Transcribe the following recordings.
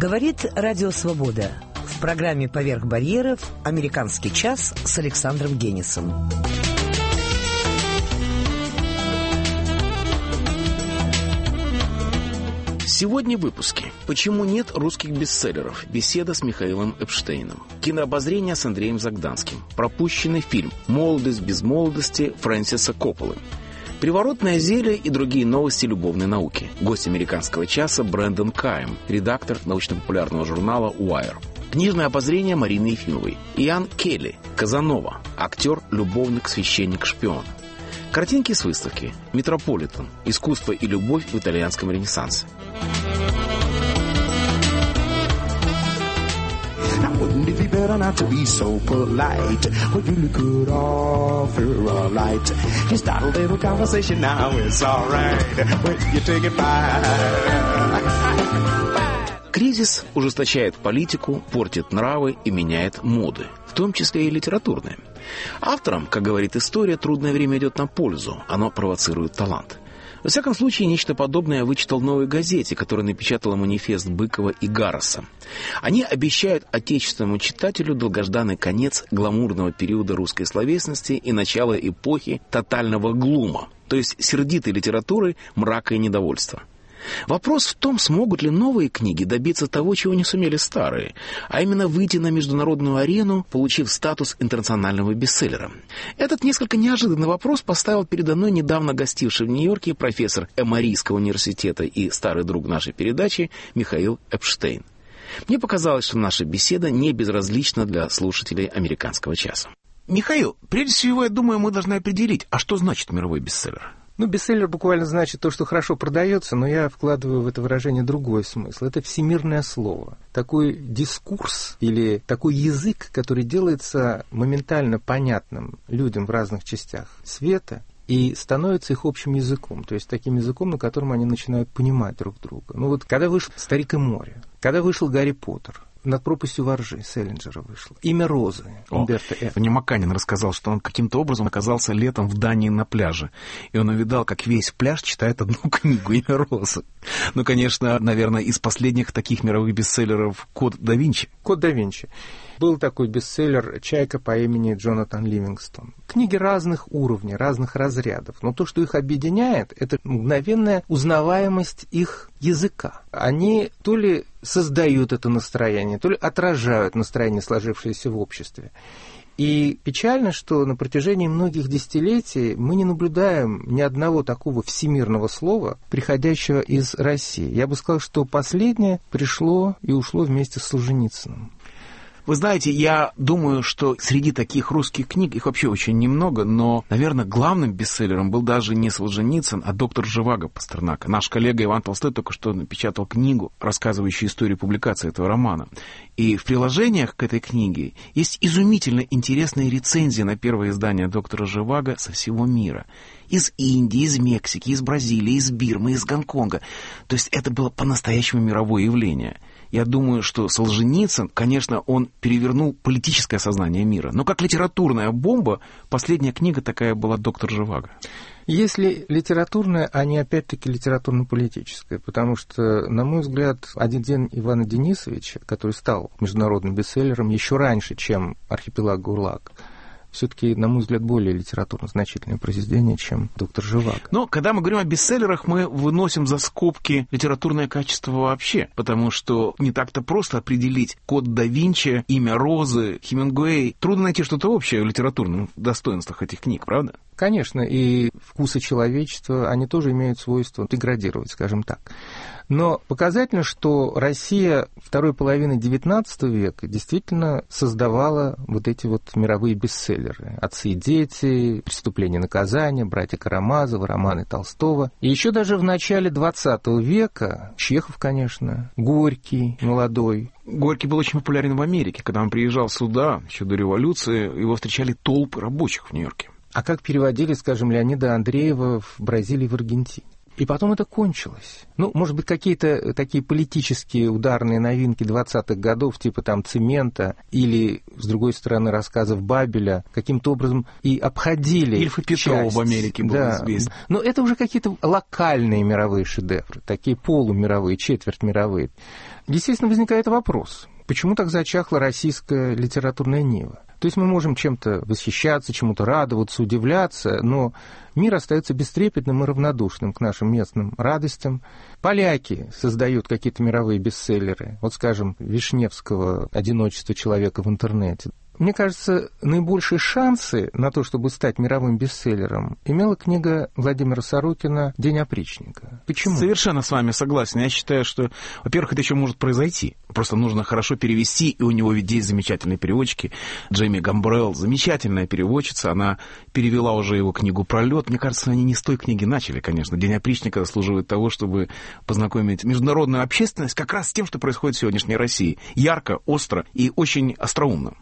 Говорит Радио Свобода. В программе «Поверх барьеров» «Американский час» с Александром Генисом. Сегодня в выпуске. Почему нет русских бестселлеров? Беседа с Михаилом Эпштейном. Кинообозрение с Андреем Загданским. Пропущенный фильм «Молодость без молодости» Фрэнсиса Копполы. Приворотное зелье и другие новости любовной науки. Гость «Американского часа» Брэндон Кайм, редактор научно-популярного журнала Wire. Книжное обозрение Марины Ефимовой. Иоанн Келли, Казанова, актер, любовник, священник, шпион. Картинки с выставки. Метрополитен. Искусство и любовь в итальянском ренессансе. Wouldn't it be better not to be so polite? Well, you could offer a light. You start a little conversation now, it's alright. When you take it back. Кризис ужесточает политику, портит нравы и меняет моды, в том числе и литературные. Авторам, как говорит история, трудное время идет на пользу, оно провоцирует талант. Во всяком случае, нечто подобное я вычитал в «Новой газете», которая напечатала манифест Быкова и Гарроса. Они обещают отечественному читателю долгожданный конец гламурного периода русской словесности и начало эпохи тотального глума, то есть сердитой литературы, мрака и недовольства. Вопрос в том, смогут ли новые книги добиться того, чего не сумели старые, а именно выйти на международную арену, получив статус интернационального бестселлера. Этот несколько неожиданный вопрос поставил передо мной недавно гостивший в Нью-Йорке профессор Эморийского университета и старый друг нашей передачи Михаил Эпштейн. Мне показалось, что наша беседа не безразлична для слушателей «Американского часа». Михаил, прежде всего, я думаю, мы должны определить, а что значит мировой бестселлер? Бестселлер буквально значит то, что хорошо продается, но я вкладываю в это выражение другой смысл. Это всемирное слово. Такой дискурс или такой язык, который делается моментально понятным людям в разных частях света и становится их общим языком, то есть таким языком, на котором они начинают понимать друг друга. Когда вышел «Старик и море», когда вышел «Гарри Поттер», «Над пропастью воржи» Селлинджера вышло. «Имя Розы» Умберто Эко. Мне Маканин рассказал, что он каким-то образом оказался летом в Дании на пляже. И он увидал, как весь пляж читает одну книгу «Имя Розы». Конечно, наверное, из последних таких мировых бестселлеров «Код да Винчи». «Код да Винчи». Был такой бестселлер «Чайка» по имени Джонатан Ливингстон. Книги разных уровней, разных разрядов. Но то, что их объединяет, это мгновенная узнаваемость их языка. Они то ли создают это настроение, то ли отражают настроение, сложившееся в обществе. И печально, что на протяжении многих десятилетий мы не наблюдаем ни одного такого всемирного слова, приходящего из России. Я бы сказал, что последнее пришло и ушло вместе с Солженицыным. Вы знаете, я думаю, что среди таких русских книг, их вообще очень немного, но, наверное, главным бестселлером был даже не Солженицын, а «Доктор Живаго» Пастернака. Наш коллега Иван Толстой только что напечатал книгу, рассказывающую историю публикации этого романа. И в приложениях к этой книге есть изумительно интересные рецензии на первое издание «Доктора Живаго» со всего мира. Из Индии, из Мексики, из Бразилии, из Бирмы, из Гонконга. То есть это было по-настоящему мировое явление. Я думаю, что Солженицын, конечно, он перевернул политическое сознание мира. Но как литературная бомба, последняя книга такая была «Доктор Живаго». Если литературная, а не опять-таки литературно-политическая, потому что, на мой взгляд, «Один день Ивана Денисовича», который стал международным бестселлером еще раньше, чем «Архипелаг ГУЛАГ», все-таки, на мой взгляд, более литературно значительное произведение, чем «Доктор Живаго». Но когда мы говорим о бестселлерах, мы выносим за скобки литературное качество вообще, потому что не так-то просто определить «Код да Винчи», «Имя Розы», Хемингуэй. Трудно найти что-то общее в литературных достоинствах этих книг, правда? Конечно, и вкусы человечества, они тоже имеют свойство деградировать, скажем так. Но показательно, что Россия второй половины XIX века действительно создавала вот эти вот мировые бестселлеры. «Отцы и дети», «Преступление и наказание», «Братья Карамазовы», романы Толстого. И еще даже в начале XX века Чехов, конечно, Горький, молодой. Горький был очень популярен в Америке. Когда он приезжал сюда, еще до революции, его встречали толпы рабочих в Нью-Йорке. А как переводили, скажем, Леонида Андреева в Бразилии, в Аргентине? И потом это кончилось. Ну, может быть, какие-то такие политические ударные новинки 20-х годов, типа там «Цемента» или, с другой стороны, рассказов Бабеля, каким-то образом и обходили Ильф и Петров в Америке был известен. Но это уже какие-то локальные мировые шедевры, такие полумировые, четвертьмировые. Естественно, возникает вопрос, почему так зачахла российская литературная нива? То есть мы можем чем-то восхищаться, чему-то радоваться, удивляться, но мир остается бестрепетным и равнодушным к нашим местным радостям. Поляки создают какие-то мировые бестселлеры. Вот, скажем, Вишневского «Одиночество человека в интернете». Мне кажется, наибольшие шансы на то, чтобы стать мировым бестселлером, имела книга Владимира Сорокина «День опричника». Почему? Совершенно с вами согласен. Я считаю, что, во-первых, это еще может произойти. Просто нужно хорошо перевести, и у него ведь есть замечательные переводчики. Джейми Гамбрелл, замечательная переводчица, она перевела уже его книгу «Пролет». Мне кажется, они не с той книги начали, конечно. «День опричника» заслуживает того, чтобы познакомить международную общественность как раз с тем, что происходит в сегодняшней России. Ярко, остро и очень остроумно.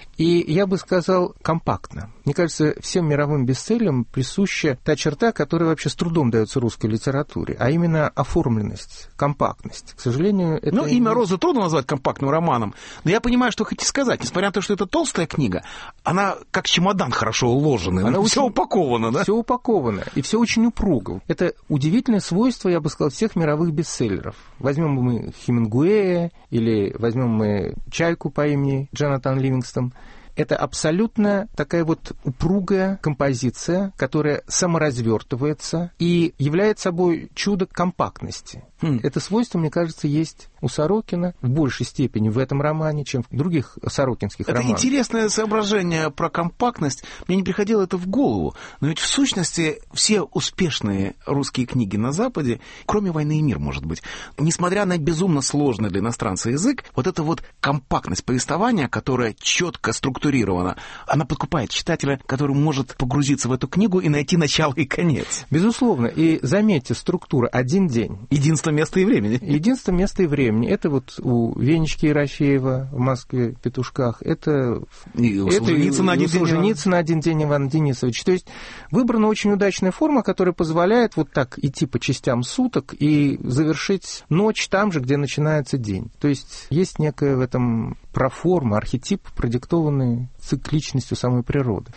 И я бы сказал, компактно. Мне кажется, всем мировым бестселлерам присуща та черта, которая вообще с трудом дается русской литературе, а именно оформленность, компактность. К сожалению, это... Ну, «Имя Розы» трудно назвать компактным романом, но я понимаю, что хотите сказать. Несмотря на то, что это толстая книга, она как чемодан хорошо уложена, она все упаковано, да? Все упаковано, и все очень упруго. Это удивительное свойство, я бы сказал, всех мировых бестселлеров. Возьмем мы Хемингуэя или возьмем мы «Чайку» по имени Джонатан Ливингстон. Это абсолютно такая вот упругая композиция, которая саморазвертывается и является собой чудо компактности. Это свойство, мне кажется, есть у Сорокина в большей степени в этом романе, чем в других сорокинских романах. Это интересное соображение про компактность. Мне не приходило это в голову. Но ведь в сущности все успешные русские книги на Западе, кроме «Войны и мир», может быть, несмотря на безумно сложный для иностранца язык, вот эта вот компактность повествования, которая четко структурирована, она подкупает читателя, который может погрузиться в эту книгу и найти начало и конец. Безусловно. И заметьте, структура «один день». Единственное место и времени. Единственное место и времени. Это вот у Венечки Ерофеева в «Москве петушках». Это Солженицын на один день Иван Денисович. То есть выбрана очень удачная форма, которая позволяет вот так идти по частям суток и завершить ночь там же, где начинается день. То есть есть некая в этом проформа, архетип, продиктованный цикличностью самой природы.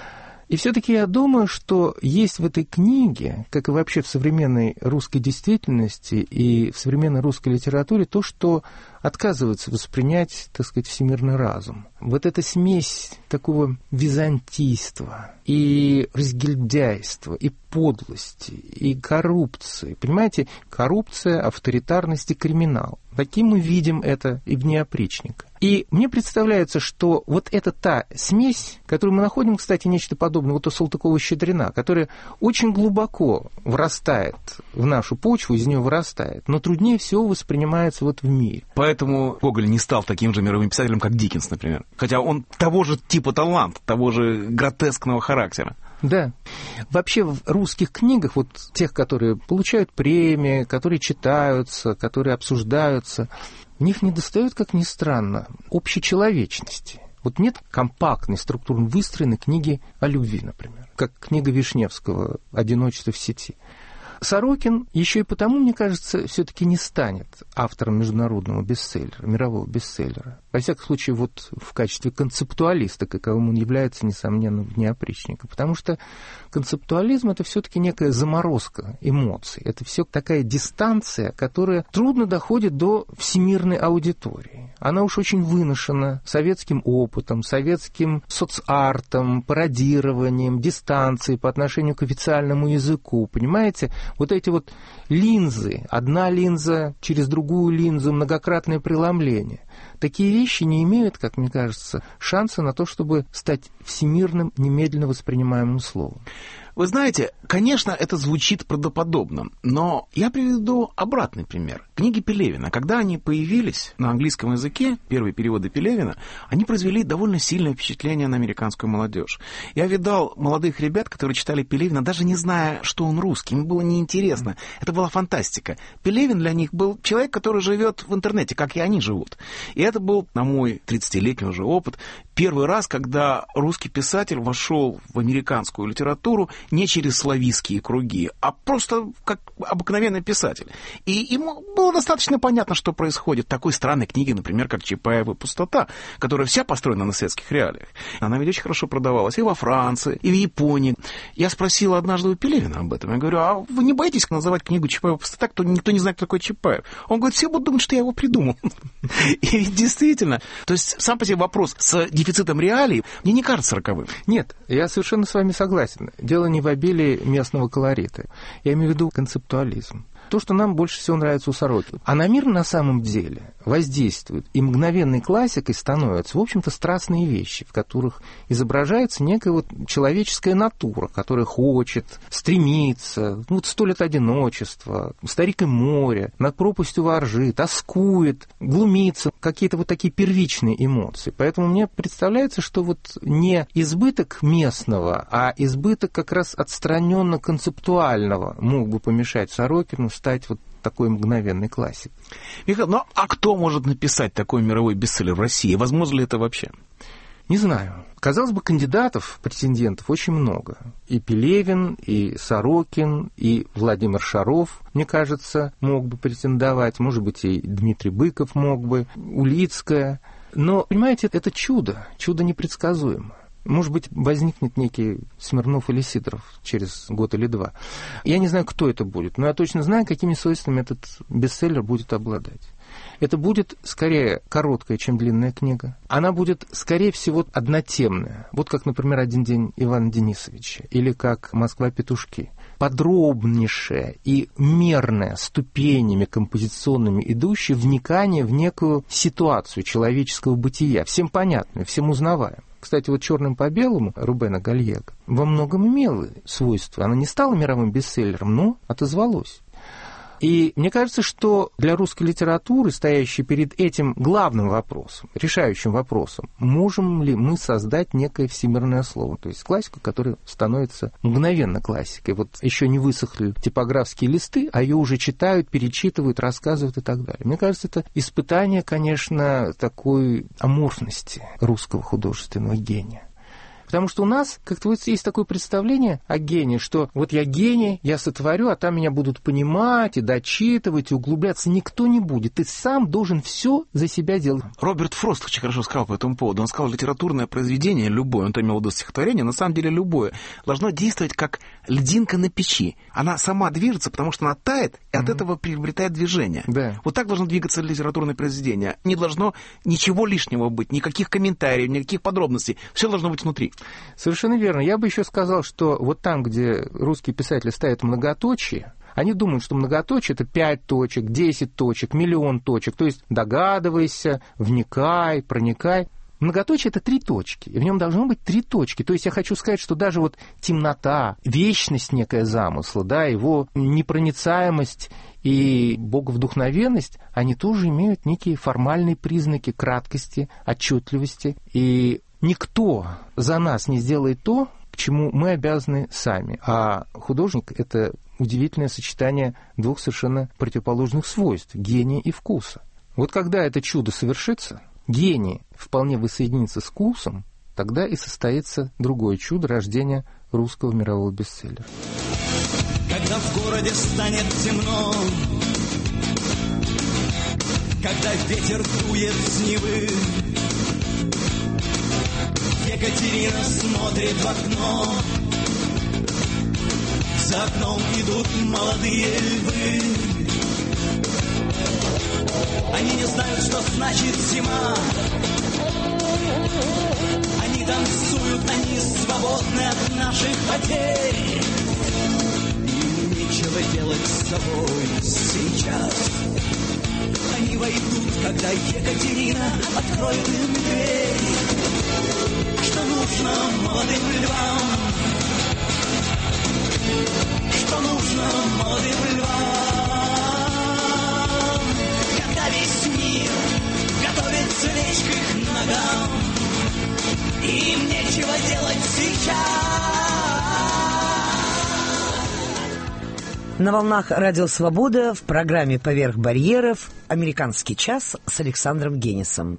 И все-таки я думаю, что есть в этой книге, как и вообще в современной русской действительности и в современной русской литературе, то, что отказывается воспринять, так сказать, всемирный разум. Вот эта смесь такого византийства и разгильдяйства, и подлости, и коррупции. Понимаете, коррупция, авторитарность и криминал. Таким мы видим это и в «Дне опричника». И мне представляется, что вот это та смесь, которую мы находим, кстати, нечто подобное вот у Салтыкова-Щедрина, которая очень глубоко врастает в нашу почву, из нее вырастает, но труднее всего воспринимается вот в мире. Поэтому Гоголь не стал таким же мировым писателем, как Диккенс, например. Хотя он того же типа талант, того же гротескного характера. Да. Вообще в русских книгах, вот тех, которые получают премии, которые читаются, которые обсуждаются, в них недостает, как ни странно, общечеловечности. Вот нет компактной, структурно выстроенной книги о любви, например, как книга Вишневского «Одиночество в сети». Сорокин еще и потому, мне кажется, все-таки не станет автором международного бестселлера, мирового бестселлера. Во всяком случае, вот в качестве концептуалиста, каковым он является, несомненно, в «Дне опричника». Потому что концептуализм — это все-таки некая заморозка эмоций. Это все такая дистанция, которая трудно доходит до всемирной аудитории. Она уж очень выношена советским опытом, советским соцартом, пародированием, дистанцией по отношению к официальному языку. Понимаете? Вот эти вот линзы, одна линза через другую линзу, многократное преломление. Такие вещи не имеют, как мне кажется, шанса на то, чтобы стать всемирным, немедленно воспринимаемым словом. Вы знаете, конечно, это звучит правдоподобно, но я приведу обратный пример. Книги Пелевина, когда они появились на английском языке, первые переводы Пелевина, они произвели довольно сильное впечатление на американскую молодежь. Я видал молодых ребят, которые читали Пелевина, даже не зная, что он русский, им было неинтересно. Это была фантастика. Пелевин для них был человек, который живет в интернете, как и они живут. И это был, на мой 30-летний уже опыт, первый раз, когда русский писатель вошел в американскую литературу не через славистские круги, а просто как обыкновенный писатель. И ему было достаточно понятно, что происходит в такой странной книге, например, как «Чапаева пустота», которая вся построена на светских реалиях. Она ведь очень хорошо продавалась и во Франции, и в Японии. Я спросил однажды у Пелевина об этом. Я говорю, а вы не боитесь называть книгу «Чапаева пустота», никто не знает, кто такой Чапаев? Он говорит, все будут думать, что я его придумал. И действительно, то есть сам по себе вопрос с дефицитом реалий мне не кажется роковым. Нет, я совершенно с вами согласен. Дело не в обилии местного колорита. Я имею в виду концептуализм. То, что нам больше всего нравится у Сорокина. А на мир на самом деле воздействует и мгновенной классикой становятся, в общем-то, страстные вещи, в которых изображается некая вот человеческая натура, которая хочет, стремится, вот 100 лет одиночества, «Старик и море», «Над пропастью воржи», тоскует, глумится, какие-то вот такие первичные эмоции. Поэтому мне представляется, что вот не избыток местного, а избыток как раз отстраненно-концептуального мог бы помешать Сорокину стать вот такой мгновенной классикой. Михаил, ну а кто может написать такой мировой бестселлер в России? Возможно ли это вообще? Не знаю. Казалось бы, кандидатов, претендентов очень много. И Пелевин, и Сорокин, и Владимир Шаров, мне кажется, мог бы претендовать. Может быть, и Дмитрий Быков мог бы, Улицкая. Но, понимаете, это чудо непредсказуемо. Может быть, возникнет некий Смирнов или Сидоров через год или два. Я не знаю, кто это будет, но я точно знаю, какими свойствами этот бестселлер будет обладать. Это будет скорее короткая, чем длинная книга. Она будет, скорее всего, однотемная. Вот как, например, «Один день Ивана Денисовича» или как «Москва-петушки». Подробнейшее и мерное, ступенями композиционными идущее вникание в некую ситуацию человеческого бытия, всем понятную, всем узнаваемую. Кстати, вот «Черным по белому» Рубена Гальего во многом имела свойства. Она не стала мировым бестселлером, но отозвалась. И мне кажется, что для русской литературы, стоящей перед этим главным вопросом, решающим вопросом, можем ли мы создать некое всемирное слово, то есть классику, которая становится мгновенно классикой. Вот еще не высохли типографские листы, а ее уже читают, перечитывают, рассказывают и так далее. Мне кажется, это испытание, конечно, такой аморфности русского художественного гения. Потому что у нас как-то вот есть такое представление о гении, что вот я гений, я сотворю, а там меня будут понимать и дочитывать, и углубляться. Никто не будет. Ты сам должен все за себя делать. Роберт Фрост очень хорошо сказал по этому поводу. Он сказал, литературное произведение, любое, он там имел в виду стихотворение, на самом деле любое, должно действовать как льдинка на печи. Она сама движется, потому что она тает, и от этого приобретает движение. Да. Вот так должно двигаться литературное произведение. Не должно ничего лишнего быть, никаких комментариев, никаких подробностей. Все должно быть внутри. Совершенно верно. Я бы еще сказал, что вот там, где русские писатели ставят многоточие, они думают, что многоточие — это 5 точек, 10 точек, миллион точек. То есть догадывайся, вникай, проникай. Многоточие — это 3 точки, и в нем должно быть 3 точки. То есть я хочу сказать, что даже вот темнота, вечность некая замысла, да, его непроницаемость и боговдухновенность, они тоже имеют некие формальные признаки краткости, отчетливости. И никто за нас не сделает то, к чему мы обязаны сами. А художник — это удивительное сочетание 2 совершенно противоположных свойств — гения и вкуса. Вот когда это чудо совершится, гений вполне воссоединится с вкусом, тогда и состоится другое чудо — рождения русского мирового бестселлера. Когда в городе станет темно, когда ветер дует с Невы, Екатерина смотрит в окно. За окном идут молодые львы. Они не знают, что значит зима. Они танцуют, они свободны от наших потерь. Им нечего делать с собой сейчас. Они войдут, когда Екатерина откроет им дверь. Что нужно молодым львам? Что нужно молодым львам? Когда весь мир готовится лечь к их ногам, им нечего делать сейчас. На волнах Радио Свобода в программе «Поверх барьеров» «Американский час» с Александром Генисом.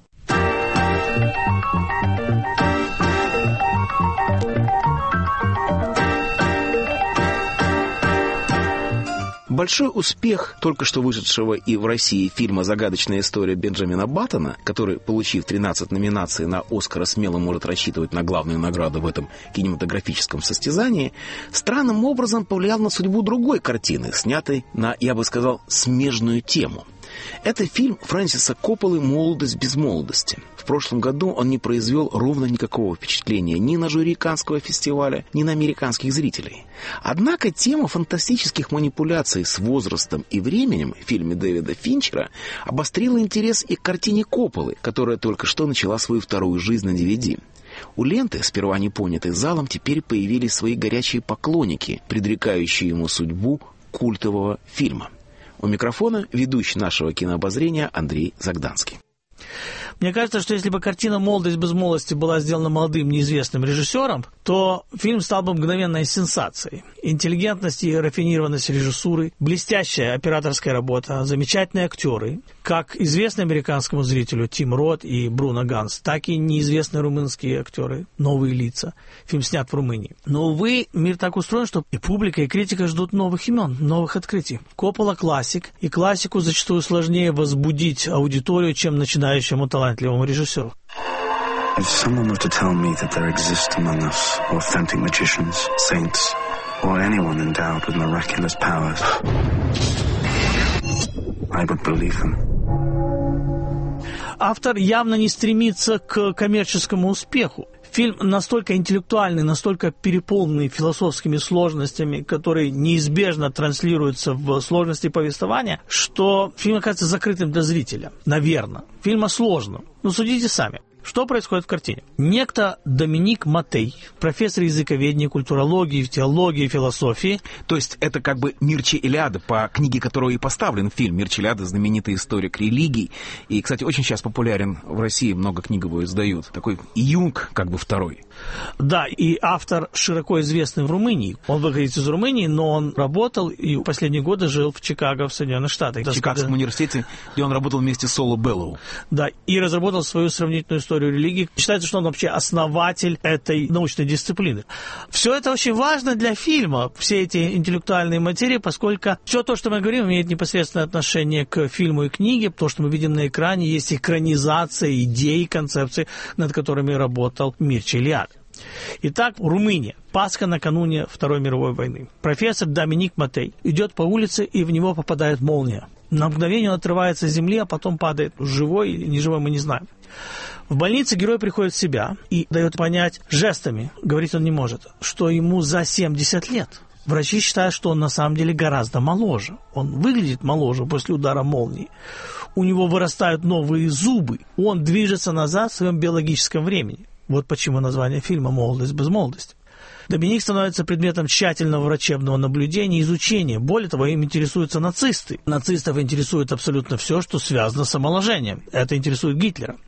Большой успех только что вышедшего и в России фильма «Загадочная история» Бенджамина Баттона, который, получив 13 номинаций на «Оскара», смело может рассчитывать на главную награду в этом кинематографическом состязании, странным образом повлиял на судьбу другой картины, снятой на, я бы сказал, смежную тему. Это фильм Фрэнсиса Копполы «Молодость без молодости». В прошлом году он не произвел ровно никакого впечатления ни на жюри Каннского фестиваля, ни на американских зрителей. Однако тема фантастических манипуляций с возрастом и временем в фильме Дэвида Финчера обострила интерес и к картине Копполы, которая только что начала свою вторую жизнь на DVD. У ленты, сперва не понятой залом, теперь появились свои горячие поклонники, предрекающие ему судьбу культового фильма. У микрофона ведущий нашего кинообозрения Андрей Загданский. Мне кажется, что если бы картина «Молодость без молодости» была сделана молодым неизвестным режиссером, то фильм стал бы мгновенной сенсацией. Интеллигентность и рафинированность режиссуры, блестящая операторская работа, замечательные актеры, как известный американскому зрителю Тим Рот и Бруно Ганс, так и неизвестные румынские актеры, новые лица. Фильм снят в Румынии. Но, увы, мир так устроен, что и публика, и критика ждут новых имен, новых открытий. Коппола классик, и классику зачастую сложнее возбудить аудиторию, чем начинающему талантливому режиссеру. If someone were to tell me that there exist among us authentic magicians, saints, or anyone endowed with miraculous powers, I would believe them. Автор явно не стремится к коммерческому успеху. Фильм настолько интеллектуальный, настолько переполненный философскими сложностями, которые неизбежно транслируются в сложности повествования, что фильм оказывается закрытым для зрителя. Наверное. Фильм о сложном. Но судите сами. Что происходит в картине? Некто Доминик Матей, профессор языковедения, культурологии, теологии, философии. То есть это как бы Мирча Элиада, по книге которого и поставлен фильм. Мирча Элиада — знаменитый историк религий. И, кстати, очень сейчас популярен в России, много книг его издают. Такой Юнг, как бы второй. Да, и автор широко известный в Румынии. Он выходит из Румынии, но он работал и в последние годы жил в Чикаго, в Соединенных Штатах. В Чикагском университете, где он работал вместе с Соло Беллоу. Да, и разработал свою сравнительную историю религии. Считается, что он вообще основатель этой научной дисциплины. Все это очень важно для фильма, все эти интеллектуальные материи, поскольку все то, что мы говорим, имеет непосредственное отношение к фильму и книге. То, что мы видим на экране, есть экранизация идей, концепций, над которыми работал Мирча Элиада. Итак, Румыния. Пасха накануне Второй мировой войны. Профессор Доминик Матей идет по улице, и в него попадает молния. На мгновение он отрывается от земли, а потом падает. Живой или неживой, мы не знаем. В больнице герой приходит в себя и дает понять жестами, говорить он не может, что ему за 70 лет. Врачи считают, что он на самом деле гораздо моложе. Он выглядит моложе после удара молнии. У него вырастают новые зубы. Он движется назад в своем биологическом времени. Вот почему название фильма «Молодость без молодости». Доминик становится предметом тщательного врачебного наблюдения и изучения. Более того, им интересуются нацисты. Нацистов интересует абсолютно все, что связано с омоложением. Это интересует Гитлера.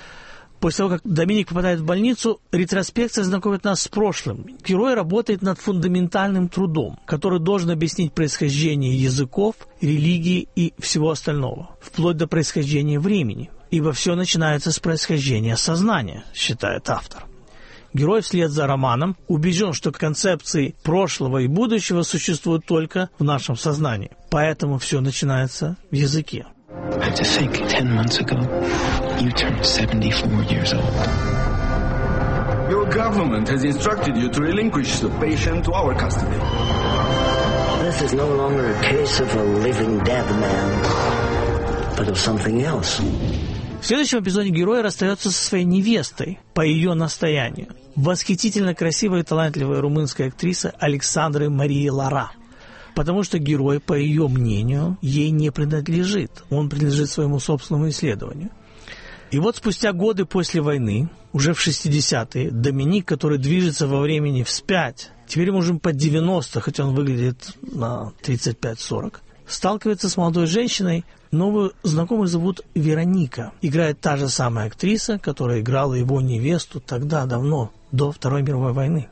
После того, как Доминик попадает в больницу, ретроспекция знакомит нас с прошлым. Герой работает над фундаментальным трудом, который должен объяснить происхождение языков, религии и всего остального, вплоть до происхождения времени. Ибо все начинается с происхождения сознания, считает автор. Герой вслед за романом убежден, что концепции прошлого и будущего существуют только в нашем сознании. Поэтому все начинается в языке. I have to think, 10 months ago, you turned 74 years old. Your government has instructed you to relinquish the patient to our custody. This is no longer a case of a living dead man, but of something else. В следующем эпизоде герой расстается со своей невестой по ее настоянию. Восхитительно красивая и талантливая румынская актриса Александра Мария Лара. Потому что герой, по ее мнению, ей не принадлежит. Он принадлежит своему собственному исследованию. И вот спустя годы после войны, уже в 60-е, Доминик, который движется во времени вспять, теперь ему уже под 90, хотя он выглядит на 35-40, сталкивается с молодой женщиной. Новую знакомую зовут Вероника. Играет та же самая актриса, которая играла его невесту тогда, давно, до Второй мировой войны.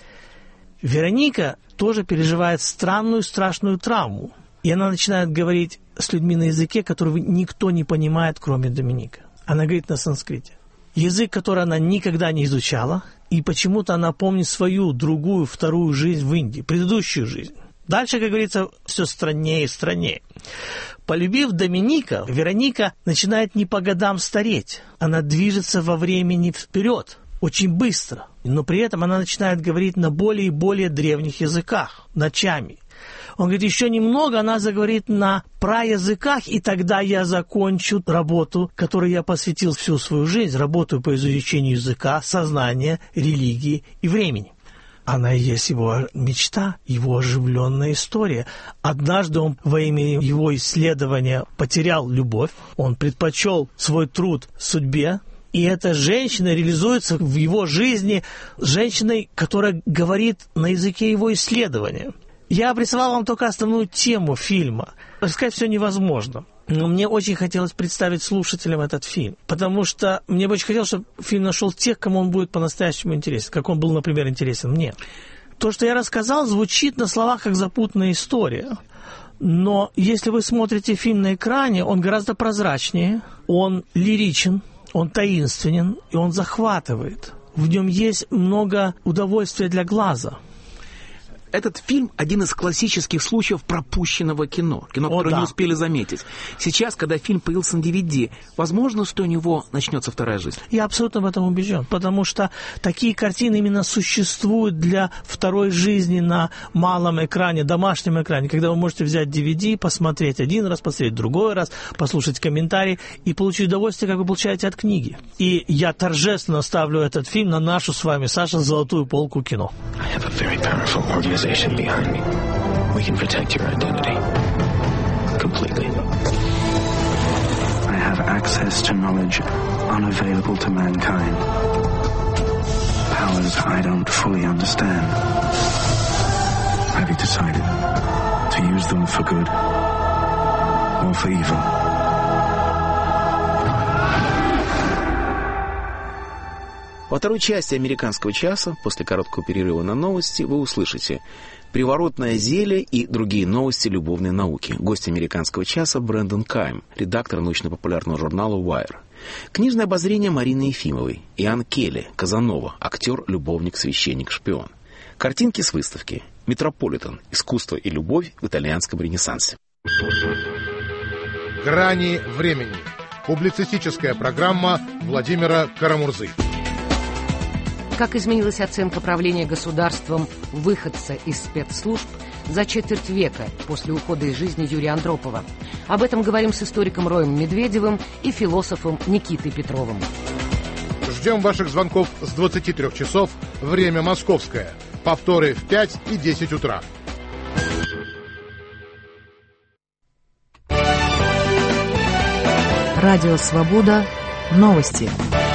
Вероника тоже переживает странную, страшную травму. И она начинает говорить с людьми на языке, который никто не понимает, кроме Доминика. Она говорит на санскрите. Язык, который она никогда не изучала, и почему-то она помнит свою другую, вторую жизнь в Индии, предыдущую жизнь. Дальше, как говорится, все страннее и страннее. Полюбив Доминика, Вероника начинает не по годам стареть. Она движется во времени вперед, очень быстро. Но при этом она начинает говорить на более и более древних языках, ночами. Он говорит, еще немного она заговорит на праязыках, и тогда я закончу работу, которой я посвятил всю свою жизнь, работаю по изучению языка, сознания, религии и времени. Она и есть его мечта, его оживленная история. Однажды он во имя его исследования потерял любовь, он предпочел свой труд судьбе, и эта женщина реализуется в его жизни женщиной, которая говорит на языке его исследования. Я обрисовал вам только основную тему фильма. Рассказать все невозможно. Но мне очень хотелось представить слушателям этот фильм, потому что мне бы очень хотелось, чтобы фильм нашел тех, кому он будет по-настоящему интересен, как он был, например, интересен мне. То, что я рассказал, звучит на словах как запутанная история. Но если вы смотрите фильм на экране, он гораздо прозрачнее, он лиричен, он таинственен, и он захватывает. В нем есть много удовольствия для глаза. Этот фильм – один из классических случаев пропущенного кино. Которое не успели заметить. Сейчас, когда фильм появился на DVD, возможно, что у него начнется вторая жизнь? Я абсолютно в этом убежден, потому что такие картины именно существуют для второй жизни на малом экране, домашнем экране, когда вы можете взять DVD, посмотреть один раз, посмотреть другой раз, послушать комментарии и получить удовольствие, как вы получаете от книги. И я торжественно ставлю этот фильм на нашу с вами, Саша, золотую полку кино. Behind me. We can protect your identity completely. I have access to knowledge unavailable to mankind. Powers I don't fully understand. Have you decided to use them for good or for evil? Во второй части «Американского часа», после короткого перерыва на новости, вы услышите «Приворотное зелье» и другие новости любовной науки. Гость «Американского часа» Брэндон Кайм, редактор научно-популярного журнала Wire. Книжное обозрение Марины Ефимовой. Иоанн Келли, Казанова, актер, любовник, священник, шпион. Картинки с выставки. Метрополитен. Искусство и любовь в итальянском ренессансе. «Грани времени». Публицистическая программа Владимира Карамурзы. Как изменилась оценка правления государством выходца из спецслужб за четверть века после ухода из жизни Юрия Андропова? Об этом говорим с историком Роем Медведевым и философом Никитой Петровым. Ждем ваших звонков с 23 часов, время московское. Повторы в 5 и 10 утра. Радио «Свобода». Новости.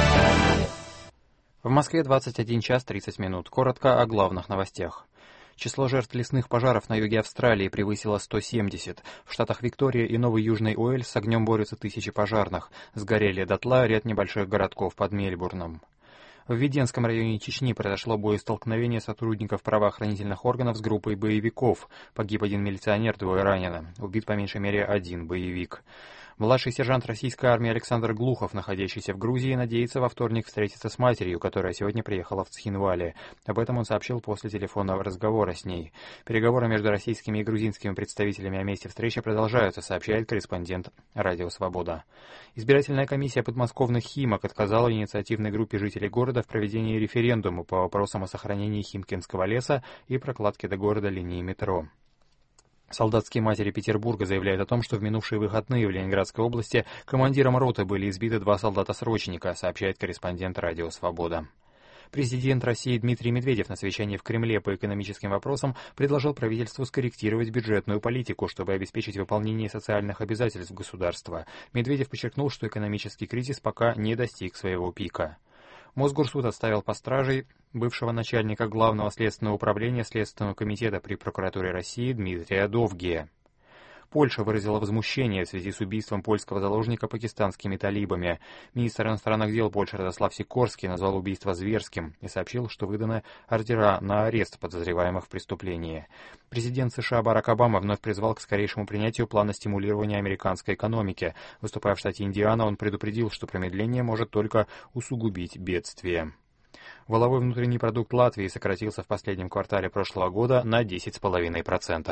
В Москве 21 час 30 минут. Коротко о главных новостях. Число жертв лесных пожаров на юге Австралии превысило 170. В штатах Виктория и Новый Южный Уэльс с огнем борются тысячи пожарных. Сгорели дотла ряд небольших городков под Мельбурном. В Веденском районе Чечни произошло боестолкновение сотрудников правоохранительных органов с группой боевиков. Погиб один милиционер, 2 ранено. Убит по меньшей мере 1 боевик. Младший сержант российской армии Александр Глухов, находящийся в Грузии, надеется во вторник встретиться с матерью, которая сегодня приехала в Цхинвале. Об этом он сообщил после телефонного разговора с ней. Переговоры между российскими и грузинскими представителями о месте встречи продолжаются, сообщает корреспондент «Радио Свобода». Избирательная комиссия подмосковных Химок отказала инициативной группе жителей города в проведении референдума по вопросам о сохранении Химкинского леса и прокладке до города линии метро. Солдатские матери Петербурга заявляют о том, что в минувшие выходные в Ленинградской области командиром роты были избиты 2 солдата-срочника, сообщает корреспондент «Радио Свобода». Президент России Дмитрий Медведев на совещании в Кремле по экономическим вопросам предложил правительству скорректировать бюджетную политику, чтобы обеспечить выполнение социальных обязательств государства. Медведев подчеркнул, что экономический кризис пока не достиг своего пика. Мосгорсуд оставил под стражей бывшего начальника Главного следственного управления Следственного комитета при прокуратуре России Дмитрия Довгия. Польша выразила возмущение в связи с убийством польского заложника пакистанскими талибами. Министр иностранных дел Польши Радослав Сикорский назвал убийство зверским и сообщил, что выданы ордера на арест подозреваемых в преступлении. Президент США Барак Обама вновь призвал к скорейшему принятию плана стимулирования американской экономики. Выступая в штате Индиана, он предупредил, что промедление может только усугубить бедствие. Валовой внутренний продукт Латвии сократился в последнем квартале прошлого года на 10,5%.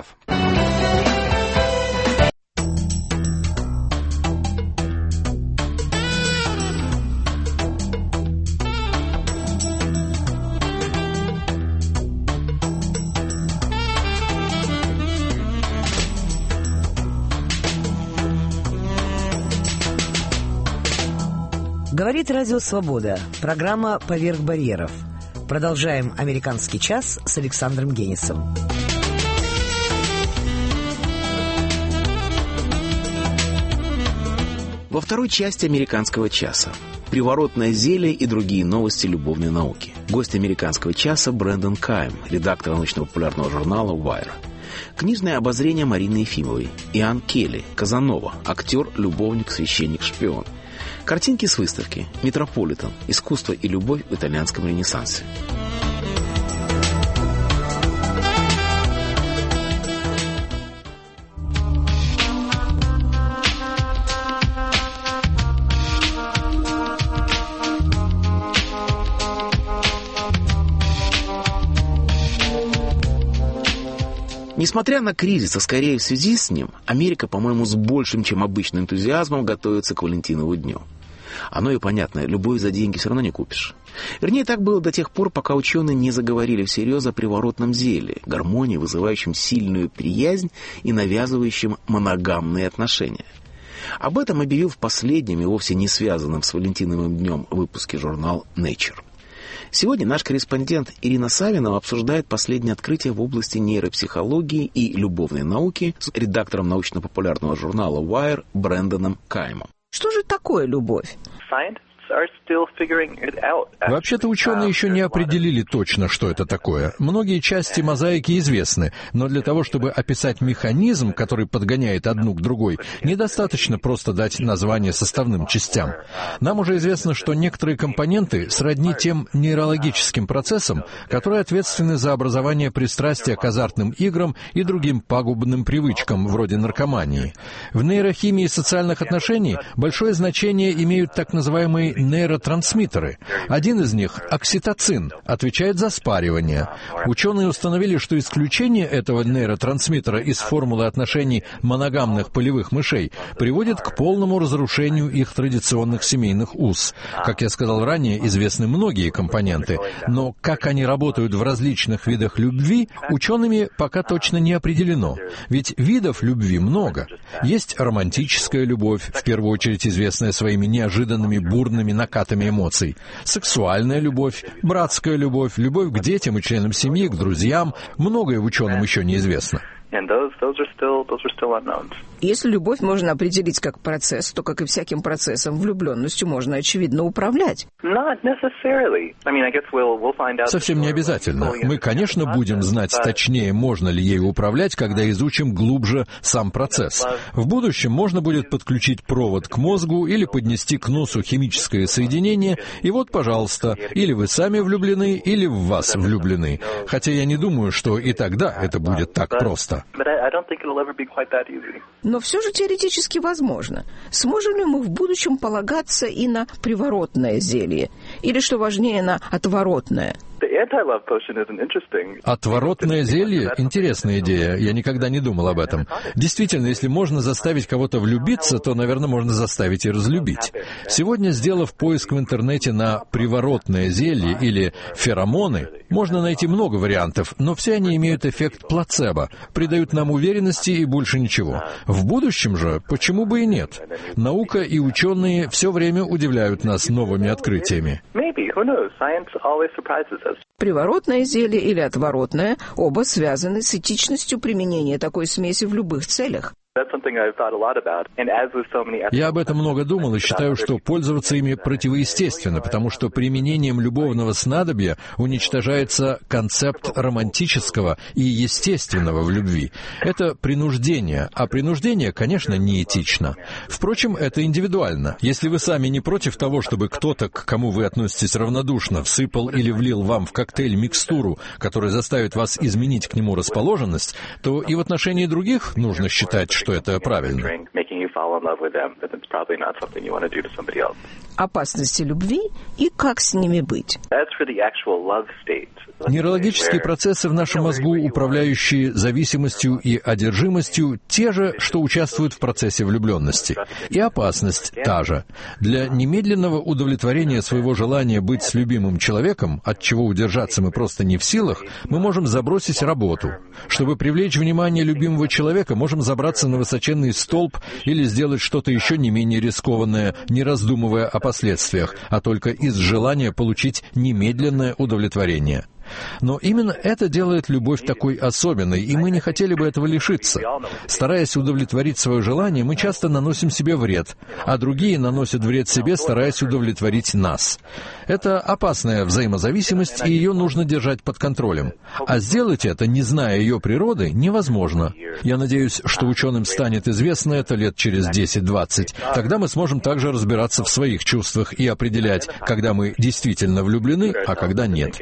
Говорит Радио Свобода. Программа «Поверх барьеров». Продолжаем «Американский час» с Александром Генисом. Во второй части «Американского часа» приворотное зелье и другие новости любовной науки. Гость «Американского часа» Брэндон Кайм, редактор научно-популярного журнала Wire. Книжное обозрение Марины Ефимовой. Иоанн Келли, Казанова, актер, любовник, священник, шпион. Картинки с выставки «Метрополитен. Искусство и любовь в итальянском ренессансе». Несмотря на кризис, а скорее в связи с ним, Америка, по-моему, с большим, чем обычным энтузиазмом готовится к Валентинову дню. Оно и понятно, любовь за деньги все равно не купишь. Вернее, так было до тех пор, пока ученые не заговорили всерьез о приворотном зелье, гармонии, вызывающем сильную приязнь и навязывающем моногамные отношения. Об этом объявил в последнем и вовсе не связанном с Валентиновым днем выпуске журнал Nature. Сегодня наш корреспондент Ирина Савинова обсуждает последние открытия в области нейропсихологии и любовной науки с редактором научно-популярного журнала Wire Брэндоном Каймом. Что же такое любовь? Вообще-то ученые еще не определили точно, что это такое. Многие части мозаики известны, но для того, чтобы описать механизм, который подгоняет одну к другой, недостаточно просто дать название составным частям. Нам уже известно, что некоторые компоненты сродни тем нейрологическим процессам, которые ответственны за образование пристрастия к азартным играм и другим пагубным привычкам, вроде наркомании. В нейрохимии социальных отношений большое значение имеют так называемые нейротрансмиттеры. Один из них, окситоцин, отвечает за спаривание. Ученые установили, что исключение этого нейротрансмиттера из формулы отношений моногамных полевых мышей приводит к полному разрушению их традиционных семейных уз. Как я сказал ранее, известны многие компоненты, но как они работают в различных видах любви, учеными пока точно не определено. Ведь видов любви много. Есть романтическая любовь, в первую очередь известная своими неожиданными бурными накатами эмоций, сексуальная любовь, братская любовь, любовь к детям и членам семьи, к друзьям. Многое ученым еще неизвестно. Если любовь можно определить как процесс, то, как и всяким процессом, влюбленностью можно, очевидно, управлять. Совсем не обязательно. Мы, конечно, будем знать точнее, можно ли ею управлять, когда изучим глубже сам процесс. В будущем можно будет подключить провод к мозгу или поднести к носу химическое соединение, и вот, пожалуйста, или вы сами влюблены, или в вас влюблены. Хотя я не думаю, что и тогда это будет так просто. Но все же теоретически возможно. Сможем ли мы в будущем полагаться и на приворотное зелье? Или, что важнее, на отворотное? Отворотное зелье — интересная идея. Я никогда не думал об этом. Действительно, если можно заставить кого-то влюбиться, то, наверное, можно заставить и разлюбить. Сегодня, сделав поиск в интернете на приворотное зелье или феромоны, можно найти много вариантов, но все они имеют эффект плацебо, придают нам уверенности и больше ничего. В будущем же, почему бы и нет? Наука и ученые все время удивляют нас новыми открытиями. Приворотное зелье или отворотное оба связаны с этичностью применения такой смеси в любых целях. Я об этом много думал и считаю, что пользоваться ими противоестественно, потому что применением любовного снадобья уничтожается концепт романтического и естественного в любви. Это принуждение, а принуждение, конечно, неэтично. Впрочем, это индивидуально. Если вы сами не против того, чтобы кто-то, к кому вы относитесь равнодушно, всыпал или влил вам в коктейль микстуру, которая заставит вас изменить к нему расположенность, то и в отношении других нужно считать, что это правильно. and you fall in love with them, then it's probably not something you want to do to somebody else. Опасности любви и как с ними быть. As for the actual love state, нейрологические процессы в нашем мозгу, управляющие зависимостью и одержимостью, те же, что участвуют в процессе влюбленности. И опасность та же. Для немедленного удовлетворения своего желания быть с любимым человеком, от чего удержаться мы просто не в силах, мы можем забросить работу. Чтобы привлечь внимание любимого человека, можем забраться на высоченный столб или сделать что-то еще не менее рискованное, не раздумывая о последствиях, а только из желания получить немедленное удовлетворение. Но именно это делает любовь такой особенной, и мы не хотели бы этого лишиться. Стараясь удовлетворить свое желание, мы часто наносим себе вред, а другие наносят вред себе, стараясь удовлетворить нас. Это опасная взаимозависимость, и ее нужно держать под контролем. А сделать это, не зная ее природы, невозможно. Я надеюсь, что ученым станет известно это лет через 10-20. Тогда мы сможем также разбираться в своих чувствах и определять, когда мы действительно влюблены, а когда нет.